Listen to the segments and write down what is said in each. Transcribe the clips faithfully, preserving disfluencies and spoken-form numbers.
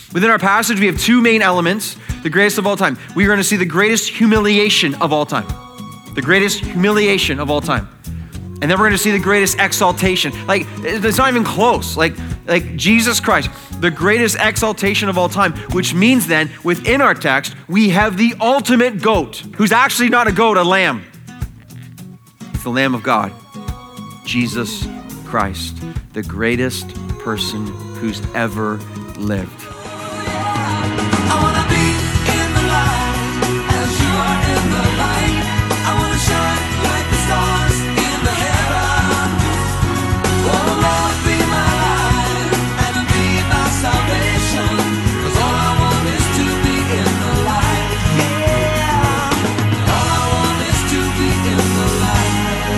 Within our passage, we have two main elements, the greatest of all time. We are going to see the greatest humiliation of all time. The greatest humiliation of all time. And then we're going to see the greatest exaltation. Like, it's not even close. Like, like Jesus Christ, the greatest exaltation of all time, which means then, within our text, we have the ultimate goat, who's actually not a goat, a lamb. It's the Lamb of God, Jesus Christ, the greatest person who's ever lived. I wanna be in the light as you are in the light. I wanna shine like the stars in the heavens. Oh Lord, be my light and be my salvation. 'Cause all I want is to be in the light. Yeah. All I want is to be in the light.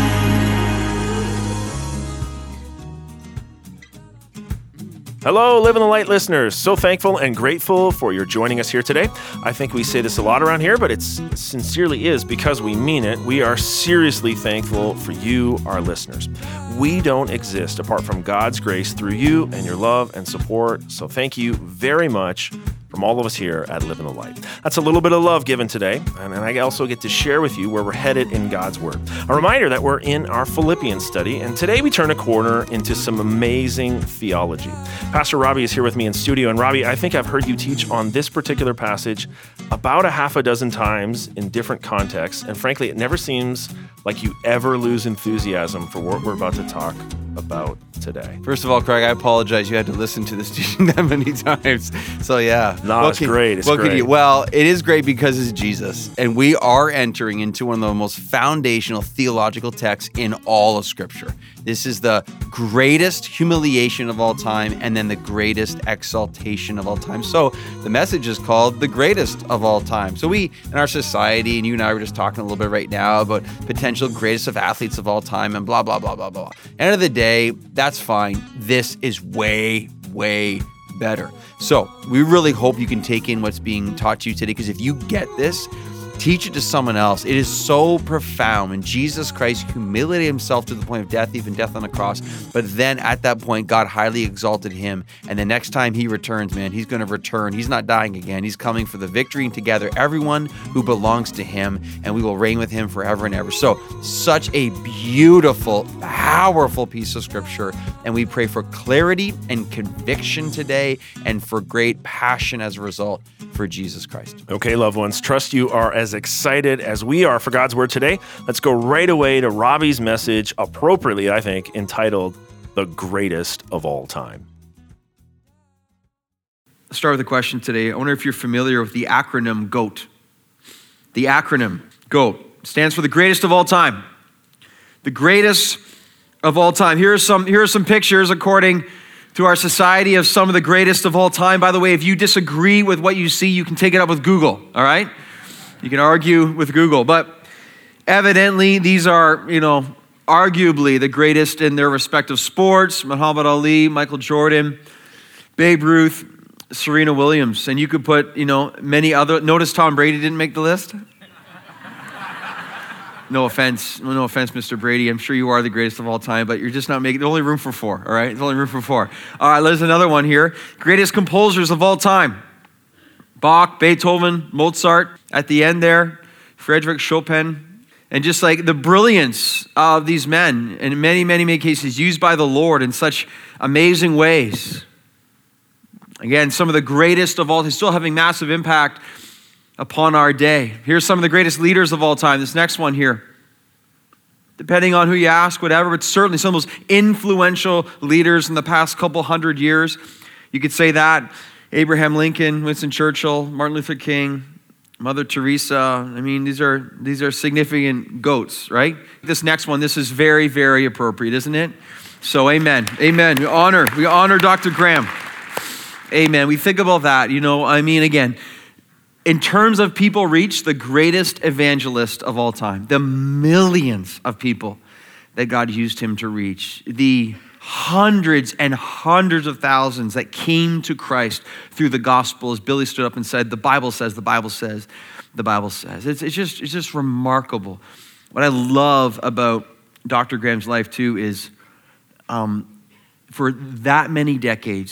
Hello, Live in the Light listeners. So thankful and grateful for your joining us here today. I think we say this a lot around here, but it sincerely is because we mean it. We are seriously thankful for you, our listeners. We don't exist apart from God's grace through you and your love and support. So thank you very much from all of us here at Live in the Light. That's a little bit of love given today, and I also get to share with you where we're headed in God's Word. A reminder that we're in our Philippians study, and today we turn a corner into some amazing theology. Pastor Robbie is here with me in studio, and Robbie, I think I've heard you teach on this particular passage about a half a dozen times in different contexts, and frankly, it never seems like you ever lose enthusiasm for what we're about to talk about today. First of all, Craig, I apologize. You had to listen to this teaching that many times. So yeah. No, it's can, great. It's what great. Can you, well, it is great because it's Jesus. And we are entering into one of the most foundational theological texts in all of Scripture. This is the greatest humiliation of all time and then the greatest exaltation of all time. So the message is called the greatest of all time. So we, in our society, and you and I were just talking a little bit right now about potential greatest of athletes of all time and blah, blah, blah, blah, blah. End of the day, that's fine. This is way, way better. So we really hope you can take in what's being taught to you today, because if you get this, teach it to someone else. It is so profound. When Jesus Christ humiliated himself to the point of death, even death on the cross, but then at that point, God highly exalted him. And the next time he returns, man, he's going to return. He's not dying again. He's coming for the victory and together everyone who belongs to him, and we will reign with him forever and ever. So such a beautiful, powerful piece of Scripture. And we pray for clarity and conviction today and for great passion as a result for Jesus Christ. Okay, loved ones, trust you are as excited as we are for God's Word today. Let's go right away to Robbie's message, appropriately, I think, entitled The Greatest of All Time. Let's start with a question today. I wonder if you're familiar with the acronym GOAT. The acronym GOAT stands for the greatest of all time. The greatest of all time. Here are some, here are some pictures according to our society of some of the greatest of all time. By the way, if you disagree with what you see, you can take it up with Google, all right? You can argue with Google, but evidently these are, you know, arguably the greatest in their respective sports. Muhammad Ali, Michael Jordan, Babe Ruth, Serena Williams, and you could put, you know, many other. Notice Tom Brady didn't make the list. No offense, no offense, Mister Brady. I'm sure you are the greatest of all time, but you're just not making, there's only room for four, all right? There's only room for four. All right, there's another one here. Greatest composers of all time. Bach, Beethoven, Mozart. At the end there, Frédéric Chopin. And just like the brilliance of these men, in many, many, many cases, used by the Lord in such amazing ways. Again, some of the greatest of all, still having massive impact upon our day. Here's some of the greatest leaders of all time. This next one here. Depending on who you ask, whatever, but certainly some of those influential leaders in the past couple hundred years. You could say that. Abraham Lincoln, Winston Churchill, Martin Luther King, Mother Teresa. I mean, these are these are significant goats, right? This next one, this is very, very appropriate, isn't it? So amen, amen. We honor, we honor Doctor Graham. Amen. We think about that, you know, I mean, again, in terms of people reached, the greatest evangelist of all time, the millions of people that God used him to reach, the hundreds and hundreds of thousands that came to Christ through the gospel, as Billy stood up and said, the Bible says, the Bible says, the Bible says. It's, it's just it's just remarkable. What I love about Doctor Graham's life too is um, for that many decades,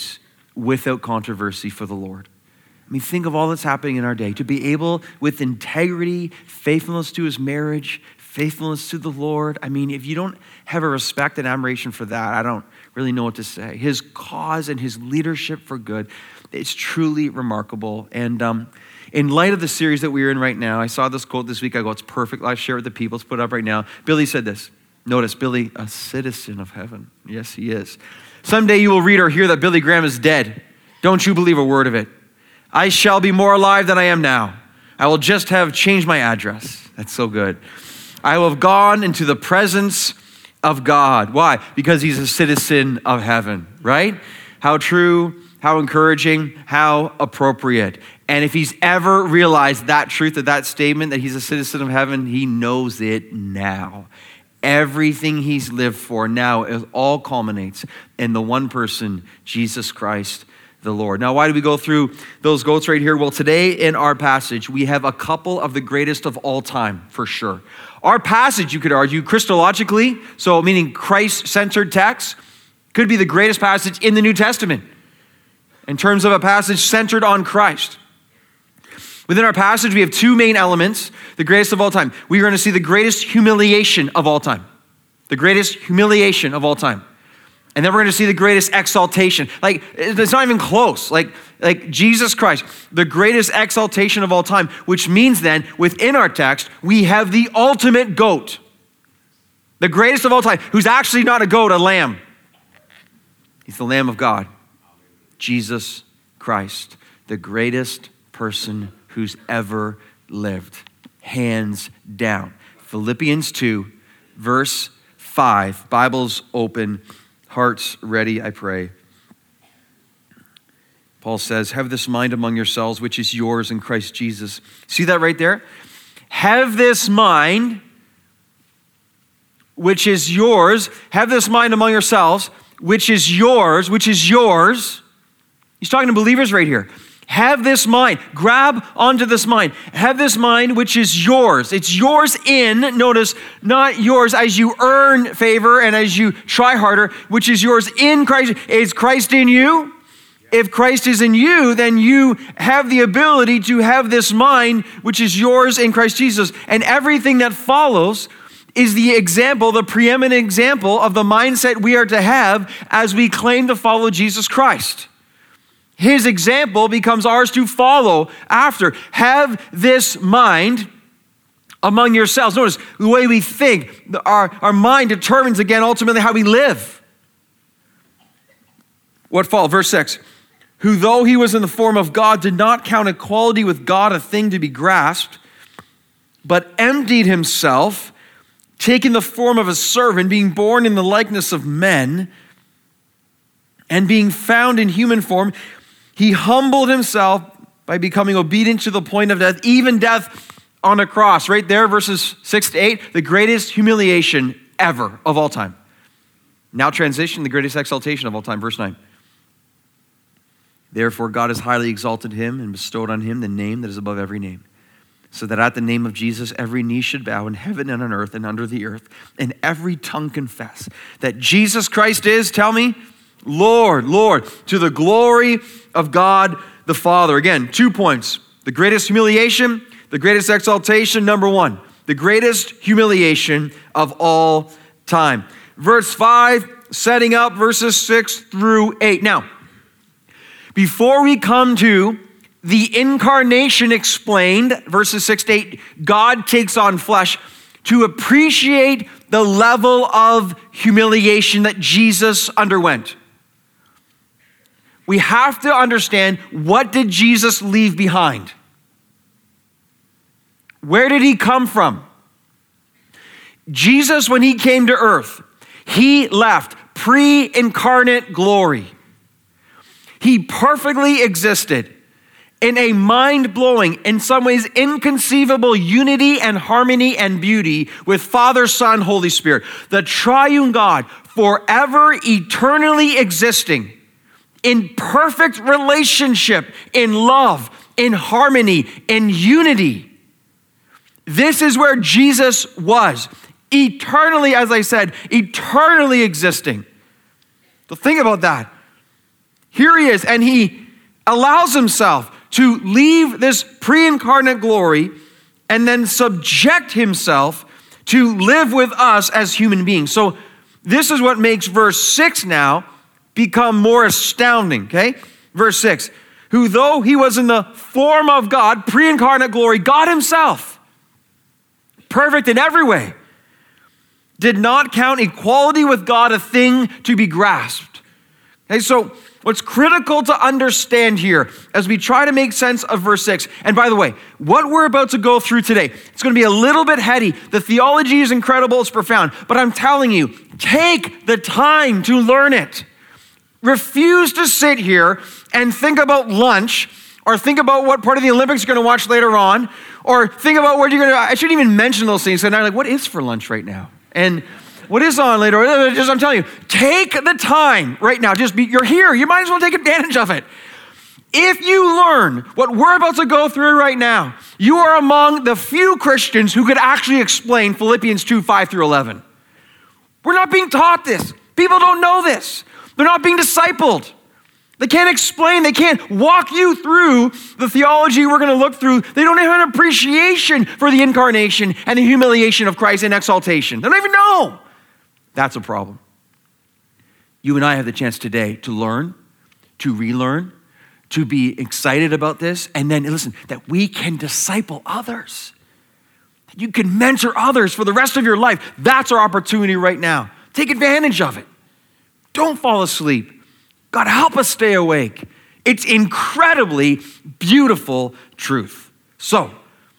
without controversy for the Lord. I mean, think of all that's happening in our day. To be able, with integrity, faithfulness to his marriage, faithfulness to the Lord. I mean, if you don't have a respect and admiration for that, I don't really know what to say. His cause and his leadership for good, it's truly remarkable. And um, in light of the series that we're in right now, I saw this quote this week. I go, it's perfect. I'll share it with the people. It's put up right now. Billy said this. Notice, Billy, a citizen of heaven. Yes, he is. Someday you will read or hear that Billy Graham is dead. Don't you believe a word of it. I shall be more alive than I am now. I will just have changed my address. That's so good. I will have gone into the presence of God. Why? Because he's a citizen of heaven, right? How true, how encouraging, how appropriate. And if he's ever realized that truth of that statement, that he's a citizen of heaven, he knows it now. Everything he's lived for now, it all culminates in the one person, Jesus Christ, the Lord. Now, why do we go through those goats right here? Well, today in our passage, we have a couple of the greatest of all time, for sure. Our passage, you could argue, Christologically, so meaning Christ-centered text, could be the greatest passage in the New Testament in terms of a passage centered on Christ. Within our passage, we have two main elements, the greatest of all time. We are going to see the greatest humiliation of all time. The greatest humiliation of all time. And then we're going to see the greatest exaltation. Like, it's not even close. Like, like Jesus Christ, the greatest exaltation of all time, which means then, within our text, we have the ultimate goat. The greatest of all time, who's actually not a goat, a lamb. He's the Lamb of God. Jesus Christ, the greatest person who's ever lived. Hands down. Philippians two, verse five. Bibles open. Hearts ready, I pray. Paul says, have this mind among yourselves, which is yours in Christ Jesus. See that right there? Have this mind, which is yours. Have this mind among yourselves, which is yours, which is yours. He's talking to believers right here. Have this mind. Grab onto this mind. Have this mind which is yours. It's yours in, notice, not yours as you earn favor and as you try harder, which is yours in Christ. Is Christ in you? If Christ is in you, then you have the ability to have this mind which is yours in Christ Jesus. And everything that follows is the example, the preeminent example of the mindset we are to have as we claim to follow Jesus Christ. His example becomes ours to follow after. Have this mind among yourselves. Notice the way we think, our, our mind determines again ultimately how we live. What followed? Verse six. Who though he was in the form of God did not count equality with God a thing to be grasped, but emptied himself, taking the form of a servant, being born in the likeness of men, and being found in human form, he humbled himself by becoming obedient to the point of death, even death on a cross. Right there, verses six to eight, the greatest humiliation ever of all time. Now transition, the greatest exaltation of all time, verse nine. Therefore God has highly exalted him and bestowed on him the name that is above every name, so that at the name of Jesus every knee should bow in heaven and on earth and under the earth, and every tongue confess that Jesus Christ is, tell me, Lord, Lord, to the glory of God the Father. Again, two points. The greatest humiliation, the greatest exaltation, number one. The greatest humiliation of all time. Verse five, setting up verses six through eight. Now, before we come to the incarnation explained, verses six to eight, God takes on flesh, to appreciate the level of humiliation that Jesus underwent. We have to understand, what did Jesus leave behind? Where did he come from? Jesus, when he came to earth, he left pre-incarnate glory. He perfectly existed in a mind-blowing, in some ways inconceivable unity and harmony and beauty with Father, Son, Holy Spirit. The triune God, forever, eternally existing in perfect relationship, in love, in harmony, in unity. This is where Jesus was. Eternally, as I said, eternally existing. So think about that. Here he is, and he allows himself to leave this pre-incarnate glory and then subject himself to live with us as human beings. So this is what makes verse six now become more astounding, okay? Verse six, who though he was in the form of God, pre-incarnate glory, God himself, perfect in every way, did not count equality with God a thing to be grasped. Okay, so what's critical to understand here as we try to make sense of verse six, and by the way, what we're about to go through today, it's going to be a little bit heady. The theology is incredible, it's profound, but I'm telling you, take the time to learn it. Refuse to sit here and think about lunch or think about what part of the Olympics you're going to watch later on or think about what you're going to, I shouldn't even mention those things. And I'm like, what is for lunch right now? And what is on later? Just, I'm telling you, take the time right now. Just be, you're here. You might as well take advantage of it. If you learn what we're about to go through right now, you are among the few Christians who could actually explain Philippians two, five through eleven. We're not being taught this. People don't know this. They're not being discipled. They can't explain, they can't walk you through the theology we're going to look through. They don't have an appreciation for the incarnation and the humiliation of Christ and exaltation. They don't even know. That's a problem. You and I have the chance today to learn, to relearn, to be excited about this, and then listen, that we can disciple others. That you can mentor others for the rest of your life. That's our opportunity right now. Take advantage of it. Don't fall asleep. God, help us stay awake. It's incredibly beautiful truth. So,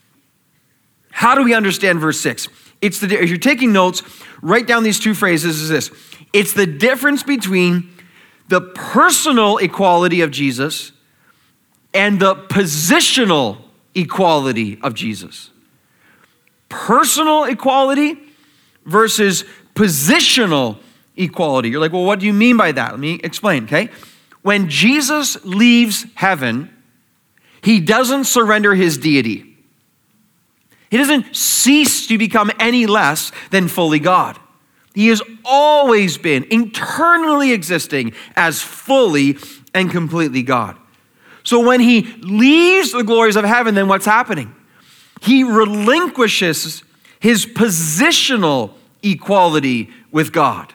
how do we understand verse six? It's the, if you're taking notes, write down these two phrases is this. It's the difference between the personal equality of Jesus and the positional equality of Jesus. Personal equality versus positional equality. You're like, well, what do you mean by that? Let me explain, okay? When Jesus leaves heaven, he doesn't surrender his deity. He doesn't cease to become any less than fully God. He has always been internally existing as fully and completely God. So when he leaves the glories of heaven, then what's happening? He relinquishes his positional equality with God.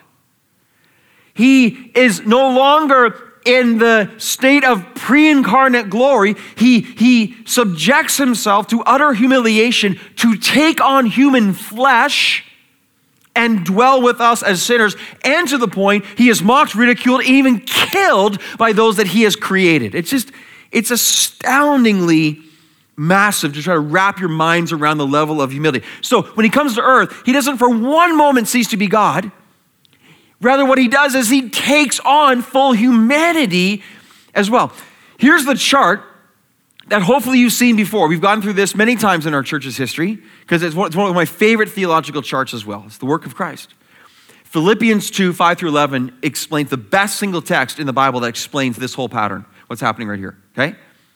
He is no longer in the state of pre-incarnate glory. He, he subjects himself to utter humiliation to take on human flesh and dwell with us as sinners. And to the point, he is mocked, ridiculed, even killed by those that he has created. It's just, it's astoundingly massive to try to wrap your minds around the level of humility. So when he comes to earth, he doesn't for one moment cease to be God. Rather, what he does is he takes on full humanity as well. Here's the chart that hopefully you've seen before. We've gone through this many times in our church's history because it's one, it's one of my favorite theological charts as well. It's the work of Christ. Philippians two, five through eleven explains the best single text in the Bible that explains this whole pattern, what's happening right here, okay?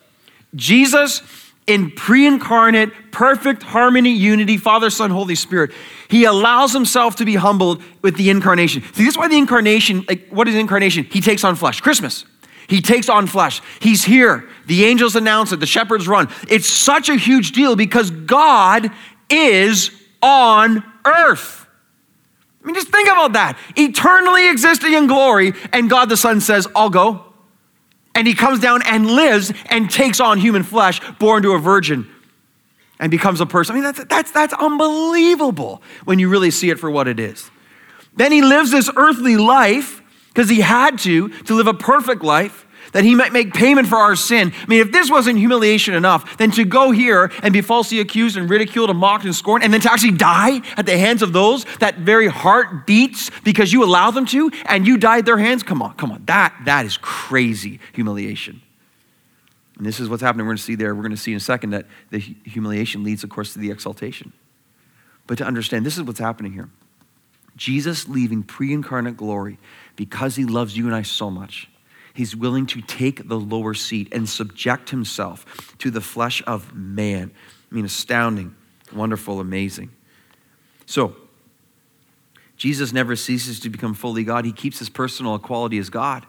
Jesus in pre-incarnate, perfect harmony, unity, Father, Son, Holy Spirit, he allows himself to be humbled with the incarnation. See, this is why the incarnation, like, what is incarnation? He takes on flesh. Christmas. He takes on flesh. He's here. The angels announce it. The shepherds run. It's such a huge deal because God is on earth. I mean, just think about that. Eternally existing in glory, and God the Son says, I'll go. And he comes down and lives and takes on human flesh, born to a virgin, and becomes a person. I mean, that's, that's, that's unbelievable when you really see it for what it is. Then he lives this earthly life because he had to, to live a perfect life, that he might make payment for our sin. I mean, if this wasn't humiliation enough, then to go here and be falsely accused and ridiculed and mocked and scorned, and then to actually die at the hands of those that very heart beats because you allow them to, and you died at their hands, come on, come on. That, that is crazy humiliation. And this is what's happening. We're going to see there, we're going to see in a second that the humiliation leads, of course, to the exaltation. But to understand, this is what's happening here. Jesus leaving pre-incarnate glory because he loves you and I so much. He's willing to take the lower seat and subject himself to the flesh of man. I mean, astounding, wonderful, amazing. So, Jesus never ceases to become fully God. He keeps his personal equality as God.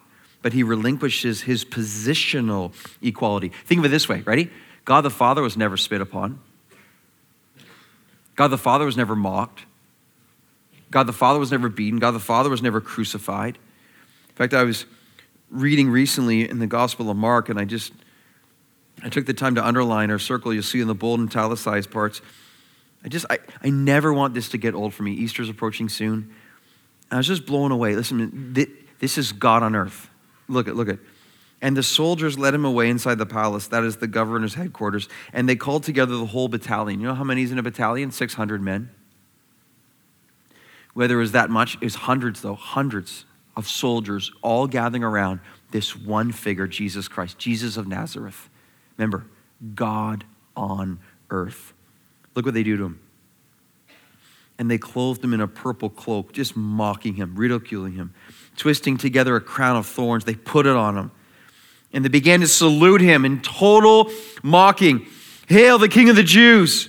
but he relinquishes his positional equality. Think of it this way, ready? God the Father was never spit upon. God the Father was never mocked. God the Father was never beaten. God the Father was never crucified. In fact, I was reading recently in the Gospel of Mark, and I just, I took the time to underline or circle. You'll see in the bold and italicized parts. I just, I, I never want this to get old for me. Easter's approaching soon. I was just blown away. Listen, this is God on earth. Look at, look at. And the soldiers led him away inside the palace, that is the governor's headquarters, and they called together the whole battalion. You know how many is in a battalion? six hundred men. Whether it was that much, it was hundreds though, hundreds of soldiers all gathering around this one figure, Jesus Christ, Jesus of Nazareth. Remember, God on earth. Look what they do to him. And they clothed him in a purple cloak, just mocking him, ridiculing him, twisting together a crown of thorns. They put it on him. And they began to salute him in total mocking. Hail the King of the Jews.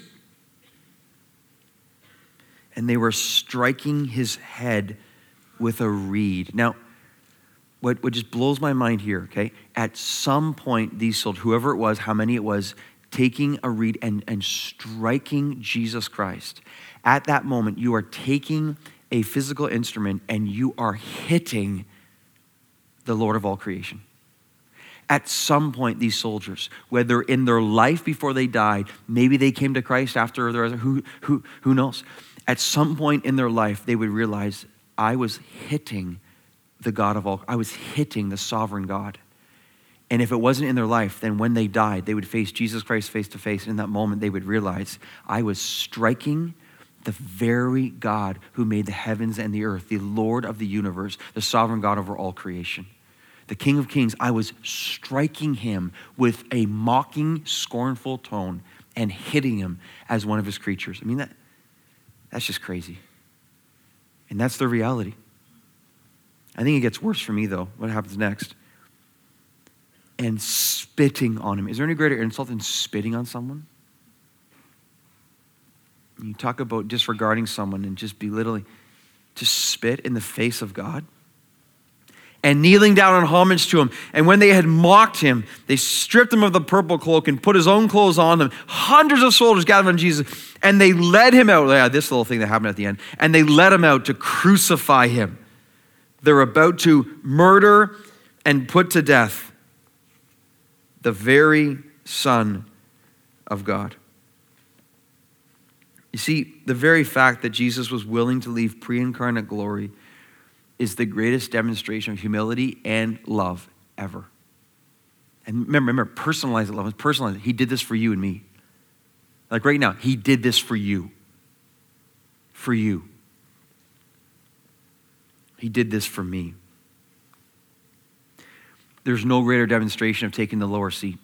And they were striking his head with a reed. Now, what, what just blows my mind here, okay? At some point, these soldiers, whoever it was, how many it was, taking a reed and, and striking Jesus Christ. At that moment, you are taking a physical instrument and you are hitting the Lord of all creation. At some point, these soldiers, whether in their life before they died, maybe they came to Christ after their, who, who, who knows? At some point in their life, they would realize, I was hitting the God of all, I was hitting the sovereign God. And if it wasn't in their life, then when they died, they would face Jesus Christ face to face. And in that moment, they would realize, I was striking the very God who made the heavens and the earth, the Lord of the universe, the sovereign God over all creation. The King of Kings, I was striking him with a mocking, scornful tone and hitting him as one of his creatures. I mean, that that's just crazy. And that's the reality. I think it gets worse for me, though. What happens next? And spitting on him. Is there any greater insult than spitting on someone? You talk about disregarding someone and just belittling. To spit in the face of God. And kneeling down in homage to him. And when they had mocked him, they stripped him of the purple cloak and put his own clothes on him. Hundreds of soldiers gathered on Jesus, and they led him out. Yeah, this little thing that happened at the end. And they led him out to crucify him. They're about to murder and put to death the very Son of God. You see, the very fact that Jesus was willing to leave pre-incarnate glory is the greatest demonstration of humility and love ever. And remember, remember, personalize it, love. Personalize it. He did this for you and me. Like right now, he did this for you. For you. He did this for me. There's no greater demonstration of taking the lower seat.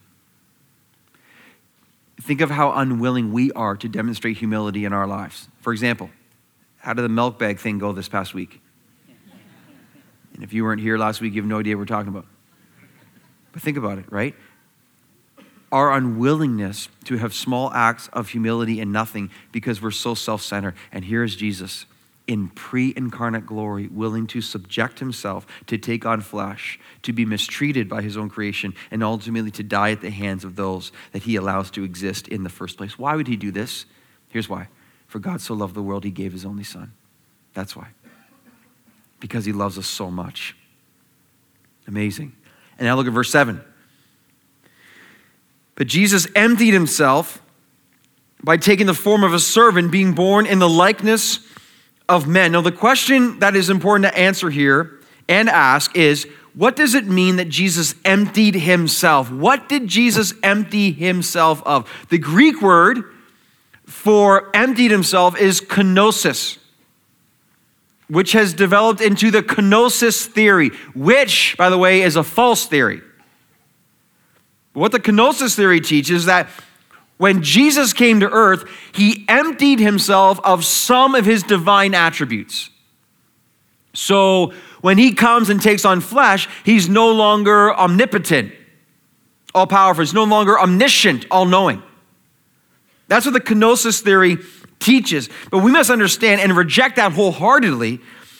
Think of how unwilling we are to demonstrate humility in our lives. For example, how did the milk bag thing go this past week? And if you weren't here last week, you have no idea what we're talking about. But think about it, right? Our unwillingness to have small acts of humility and nothing because we're so self-centered. And here is Jesus in pre-incarnate glory, willing to subject himself, to take on flesh, to be mistreated by his own creation, and ultimately to die at the hands of those that he allows to exist in the first place. Why would he do this? Here's why. For God so loved the world, he gave his only son. That's why. Because he loves us so much. Amazing. And now look at verse seven. But Jesus emptied himself by taking the form of a servant, being born in the likeness of men. Now the question that is important to answer here and ask is, what does it mean that Jesus emptied himself? What did Jesus empty himself of? The Greek word for emptied himself is kenosis, which has developed into the kenosis theory, which, by the way, is a false theory. What the kenosis theory teaches is that when Jesus came to earth, he emptied himself of some of his divine attributes. So when he comes and takes on flesh, he's no longer omnipotent, all-powerful. He's no longer omniscient, all-knowing. That's what the kenosis theory teaches. But we must understand and reject that wholeheartedly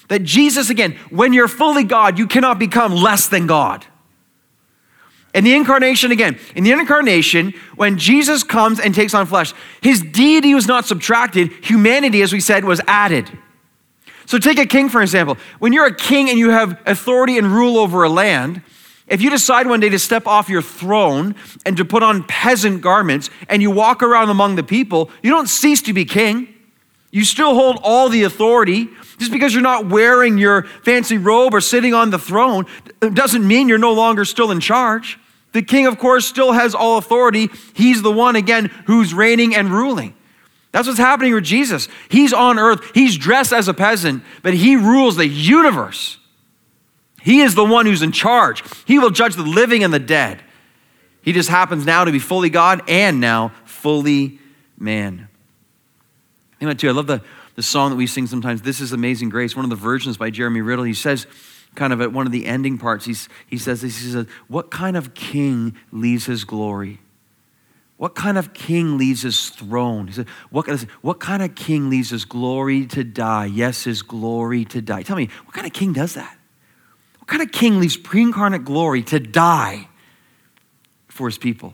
That Jesus, again, when you're fully God, you cannot become less than God. In the incarnation, again, in the incarnation, when Jesus comes and takes on flesh, his deity was not subtracted. Humanity, as we said, was added. So take a king, for example. When you're a king and you have authority and rule over a land, if you decide one day to step off your throne and to put on peasant garments and you walk around among the people, you don't cease to be king. You still hold all the authority. Just because you're not wearing your fancy robe or sitting on the throne doesn't mean you're no longer still in charge. The king, of course, still has all authority. He's the one, again, who's reigning and ruling. That's what's happening with Jesus. He's on earth. He's dressed as a peasant, but he rules the universe. He is the one who's in charge. He will judge the living and the dead. He just happens now to be fully God and now fully man. You know, too, I love the, the song that we sing sometimes, This is Amazing Grace, one of the versions by Jeremy Riddle. He says, kind of at one of the ending parts, he's, he says this, he says, what kind of king leaves his glory? What kind of king leaves his throne? He said, what, what kind of king leaves his glory to die? Yes, his glory to die. Tell me, what kind of king does that? What kind of king leaves pre-incarnate glory to die for his people?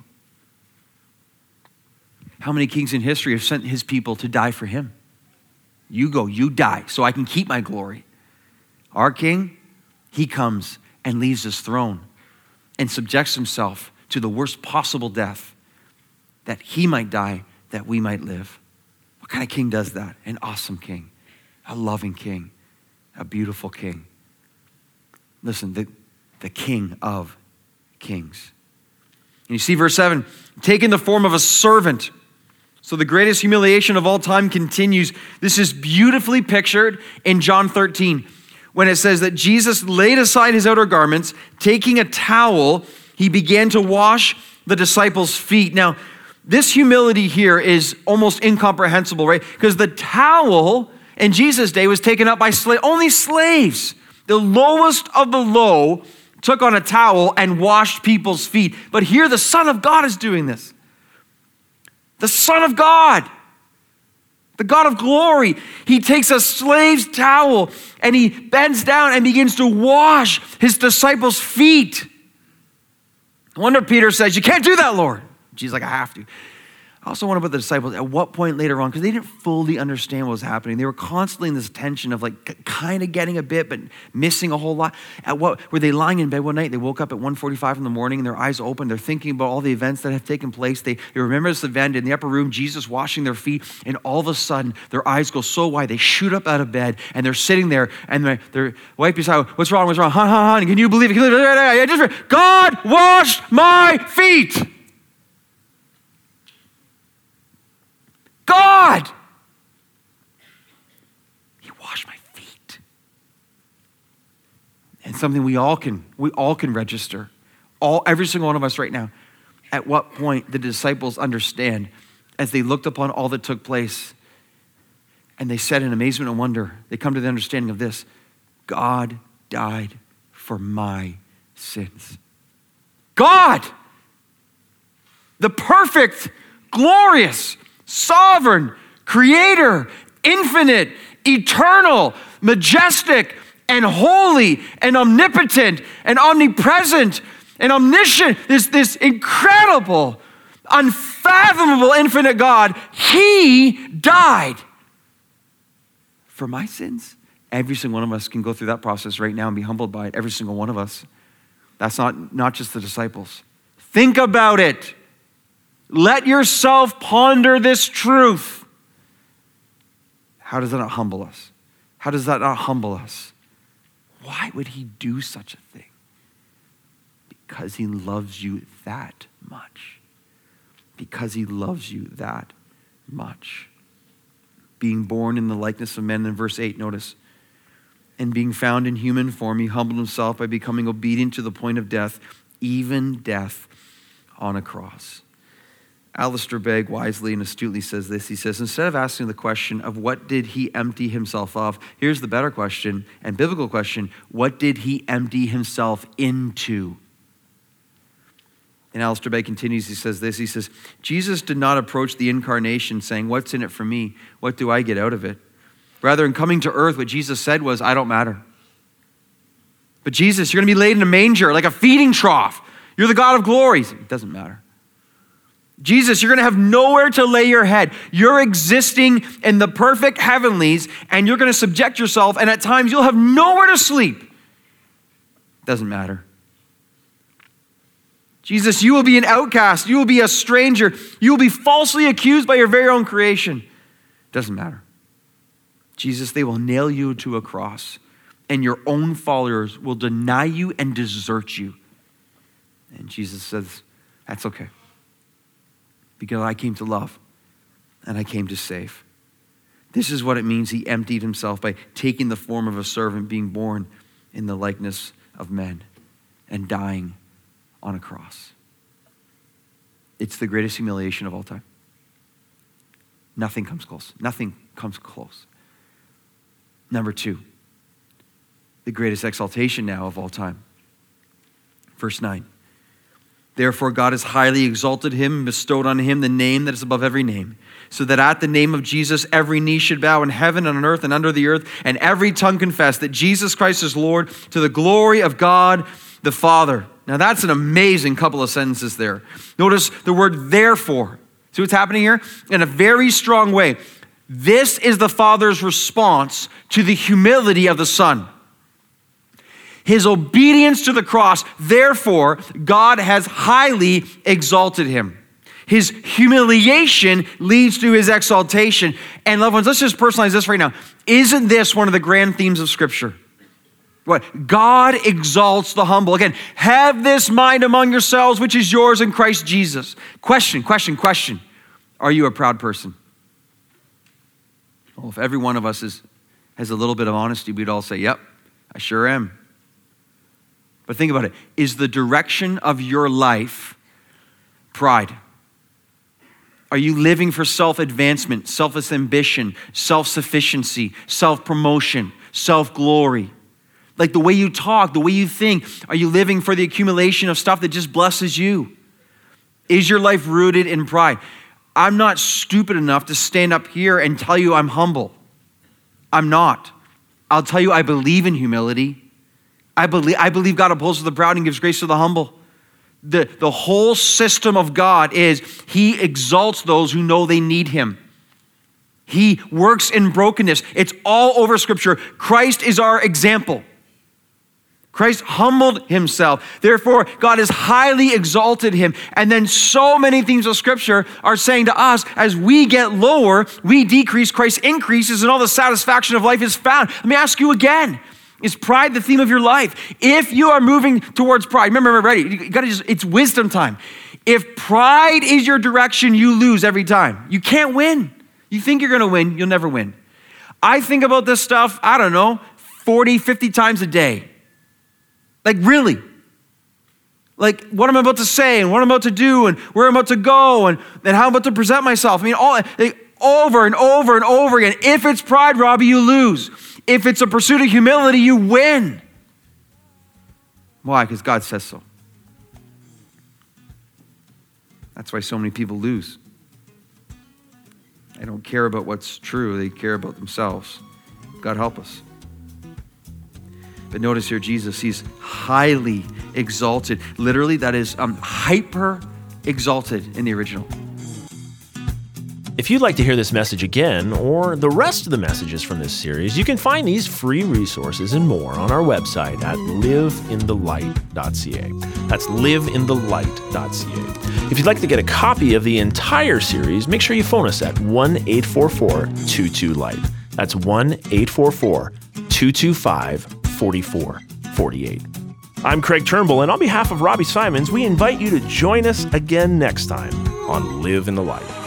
How many kings in history have sent his people to die for him? You go, you die, so I can keep my glory. Our king, he comes and leaves his throne and subjects himself to the worst possible death that he might die, that we might live. What kind of king does that? An awesome king, a loving king, a beautiful king. Listen, the, the King of kings. And you see verse seven, taking the form of a servant. So the greatest humiliation of all time continues. This is beautifully pictured in John thirteen, when it says that Jesus laid aside his outer garments, taking a towel, he began to wash the disciples' feet. Now, this humility here is almost incomprehensible, right? Because the towel in Jesus' day was taken up by slaves. Only slaves, the lowest of the low, took on a towel and washed people's feet. But here the Son of God is doing this. The Son of God, the God of glory, he takes a slave's towel and he bends down and begins to wash his disciples' feet. No wonder Peter says, you can't do that, Lord. Jesus is like, I have to. I also wonder about the disciples. At what point later on, because they didn't fully understand what was happening. They were constantly in this tension of like kind of getting a bit, but missing a whole lot. At what, were they lying in bed one night? They woke up at one forty-five in the morning and their eyes open. They're thinking about all the events that have taken place. They, they remember this event in the upper room, Jesus washing their feet. And all of a sudden, their eyes go so wide, they shoot up out of bed and they're sitting there and they're, they're wipe beside, what's wrong, what's wrong? Hon, hon, hon, can you believe it? I just, God washed my feet. God, he washed my feet. And something we all can, we all can register, all, every single one of us right now. At what point the disciples understand as they looked upon all that took place and they said in amazement and wonder, they come to the understanding of this, God died for my sins. God, the perfect, glorious, sovereign, creator, infinite, eternal, majestic, and holy, and omnipotent, and omnipresent, and omniscient, this, this incredible, unfathomable, infinite God, he died for my sins. Every single one of us can go through that process right now and be humbled by it. Every single one of us. That's not, not just the disciples. Think about it. Let yourself ponder this truth. How does that not humble us? How does that not humble us? Why would he do such a thing? Because he loves you that much. Because he loves you that much. Being born in the likeness of men, in verse eight, notice. And being found in human form, he humbled himself by becoming obedient to the point of death, even death on a cross. Alistair Begg wisely and astutely says this. He says, instead of asking the question of what did he empty himself of, here's the better question and biblical question, what did he empty himself into? And Alistair Begg continues, he says this, he says, Jesus did not approach the incarnation saying, what's in it for me? What do I get out of it? Rather, in coming to earth, what Jesus said was, I don't matter. But Jesus, you're going to be laid in a manger, like a feeding trough. You're the God of glory. It doesn't matter. Jesus, you're going to have nowhere to lay your head. You're existing in the perfect heavenlies, and you're going to subject yourself, and at times you'll have nowhere to sleep. It doesn't matter. Jesus, you will be an outcast. You will be a stranger. You will be falsely accused by your very own creation. It doesn't matter. Jesus, they will nail you to a cross, and your own followers will deny you and desert you. And Jesus says, that's okay. Because I came to love and I came to save. This is what it means he emptied himself by taking the form of a servant, being born in the likeness of men and dying on a cross. It's the greatest humiliation of all time. Nothing comes close. Nothing comes close. Number two, the greatest exaltation now of all time. Verse nine. Therefore, God has highly exalted him and bestowed on him the name that is above every name, so that at the name of Jesus, every knee should bow in heaven and on earth and under the earth, and every tongue confess that Jesus Christ is Lord, to the glory of God the Father. Now, that's an amazing couple of sentences there. Notice the word therefore. See what's happening here? In a very strong way. This is the Father's response to the humility of the Son. His obedience to the cross, therefore, God has highly exalted him. His humiliation leads to his exaltation. And loved ones, let's just personalize this right now. Isn't this one of the grand themes of Scripture? What? God exalts the humble. Again, have this mind among yourselves, which is yours in Christ Jesus. Question, question, question. Are you a proud person? Well, if every one of us is, has a little bit of honesty, we'd all say, yep, I sure am. But think about it. Is the direction of your life pride? Are you living for self-advancement, self-ambition, self-sufficiency, self-promotion, self-glory? Like the way you talk, the way you think, are you living for the accumulation of stuff that just blesses you? Is your life rooted in pride? I'm not stupid enough to stand up here and tell you I'm humble. I'm not. I'll tell you I believe in humility. I believe, I believe God opposes the proud and gives grace to the humble. The, the whole system of God is he exalts those who know they need him. He works in brokenness. It's all over Scripture. Christ is our example. Christ humbled himself. Therefore, God has highly exalted him. And then so many themes of Scripture are saying to us, as we get lower, we decrease, Christ increases, and all the satisfaction of life is found. Let me ask you again. Is pride the theme of your life? If you are moving towards pride, remember, remember, ready, you gotta just, it's wisdom time. If pride is your direction, you lose every time. You can't win. You think you're gonna win, you'll never win. I think about this stuff, I don't know, forty, fifty times a day. Like really. Like what I'm about to say and what I'm about to do and where I'm about to go and, and how I'm about to present myself. I mean, all like, over and over and over again. If it's pride, Robbie, you lose. If it's a pursuit of humility, you win. Why? Because God says so. That's why so many people lose. They don't care about what's true. They care about themselves. God help us. But notice here, Jesus, he's highly exalted. Literally, that is um, hyper exalted in the original. If you'd like to hear this message again, or the rest of the messages from this series, you can find these free resources and more on our website at live in the light dot c a. That's live in the light dot c a. If you'd like to get a copy of the entire series, make sure you phone us at one eight four four two two light. That's one eight four four two two five four four four eight. I'm Craig Turnbull, and on behalf of Robbie Simons, we invite you to join us again next time on Live in the Light.